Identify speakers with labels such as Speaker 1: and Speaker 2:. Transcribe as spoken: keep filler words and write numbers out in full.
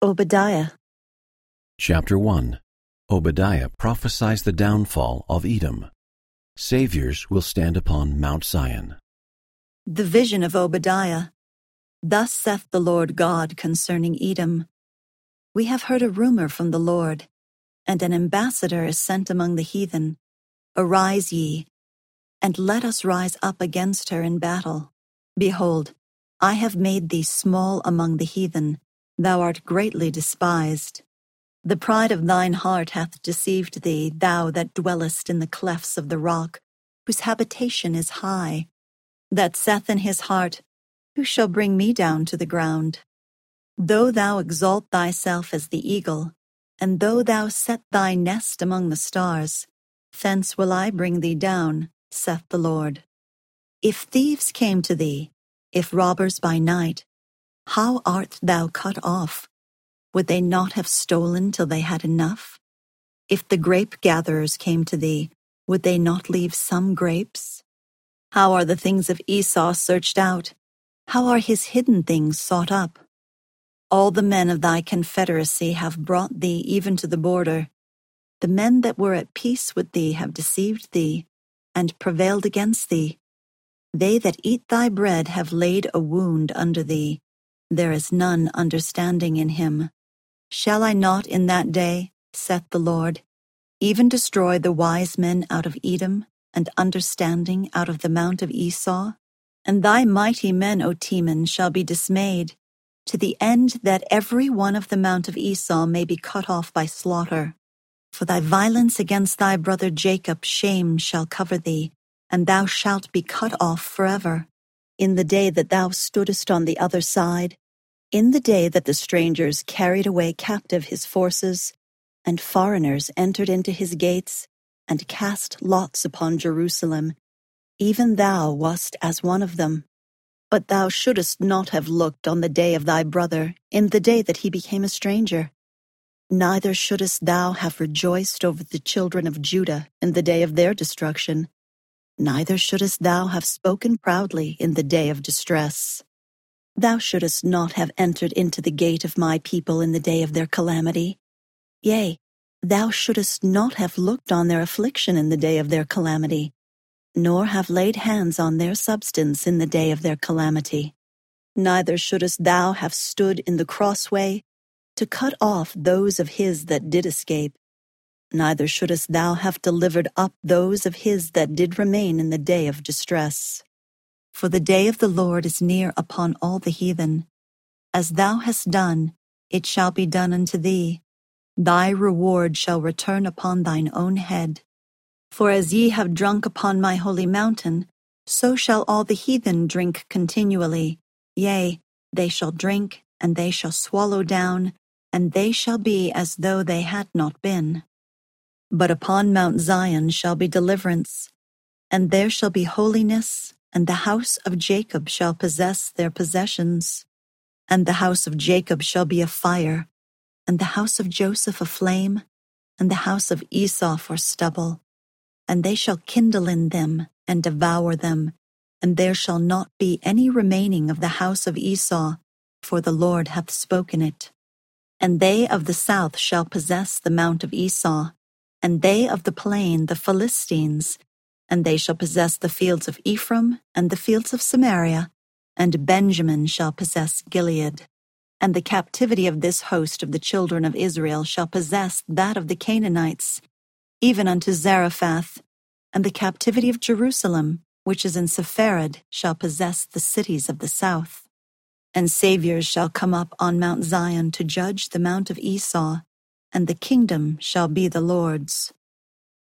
Speaker 1: Obadiah.
Speaker 2: Chapter one. Obadiah prophesies the downfall of Edom. Saviors will stand upon Mount Zion.
Speaker 1: The vision of Obadiah. Thus saith the Lord God concerning Edom. We have heard a rumor from the Lord, and an ambassador is sent among the heathen. Arise ye, and let us rise up against her in battle. Behold, I have made thee small among the heathen, thou art greatly despised. The pride of thine heart hath deceived thee, thou that dwellest in the clefts of the rock, whose habitation is high, that saith in his heart, Who shall bring me down to the ground? Though thou exalt thyself as the eagle, and though thou set thy nest among the stars, thence will I bring thee down, saith the Lord. If thieves came to thee, if robbers by night, how art thou cut off? Would they not have stolen till they had enough? If the grape gatherers came to thee, would they not leave some grapes? How are the things of Esau searched out? How are his hidden things sought up? All the men of thy confederacy have brought thee even to the border. The men that were at peace with thee have deceived thee, and prevailed against thee. They that eat thy bread have laid a wound under thee. There is none understanding in him. Shall I not in that day, saith the Lord, even destroy the wise men out of Edom, and understanding out of the mount of Esau? And thy mighty men, O Teman, shall be dismayed, to the end that every one of the mount of Esau may be cut off by slaughter. For thy violence against thy brother Jacob shame shall cover thee, and thou shalt be cut off forever. In the day that thou stoodest on the other side, in the day that the strangers carried away captive his forces, and foreigners entered into his gates, and cast lots upon Jerusalem, even thou wast as one of them. But thou shouldest not have looked on the day of thy brother, in the day that he became a stranger. Neither shouldest thou have rejoiced over the children of Judah in the day of their destruction. Neither shouldest thou have spoken proudly in the day of distress. Thou shouldest not have entered into the gate of my people in the day of their calamity. Yea, thou shouldest not have looked on their affliction in the day of their calamity, nor have laid hands on their substance in the day of their calamity. Neither shouldest thou have stood in the crossway to cut off those of his that did escape. Neither shouldest thou have delivered up those of his that did remain in the day of distress. For the day of the Lord is near upon all the heathen. As thou hast done, it shall be done unto thee. Thy reward shall return upon thine own head. For as ye have drunk upon my holy mountain, so shall all the heathen drink continually. Yea, they shall drink, and they shall swallow down, and they shall be as though they had not been. But upon Mount Zion shall be deliverance, and there shall be holiness, and the house of Jacob shall possess their possessions. And the house of Jacob shall be a fire, and the house of Joseph a flame, and the house of Esau for stubble. And they shall kindle in them, and devour them, and there shall not be any remaining of the house of Esau, for the Lord hath spoken it. And they of the south shall possess the mount of Esau, and they of the plain the Philistines, and they shall possess the fields of Ephraim, and the fields of Samaria, and Benjamin shall possess Gilead. And the captivity of this host of the children of Israel shall possess that of the Canaanites, even unto Zarephath, and the captivity of Jerusalem, which is in Sepharad, shall possess the cities of the south. And saviors shall come up on Mount Zion to judge the mount of Esau, and the kingdom shall be the Lord's.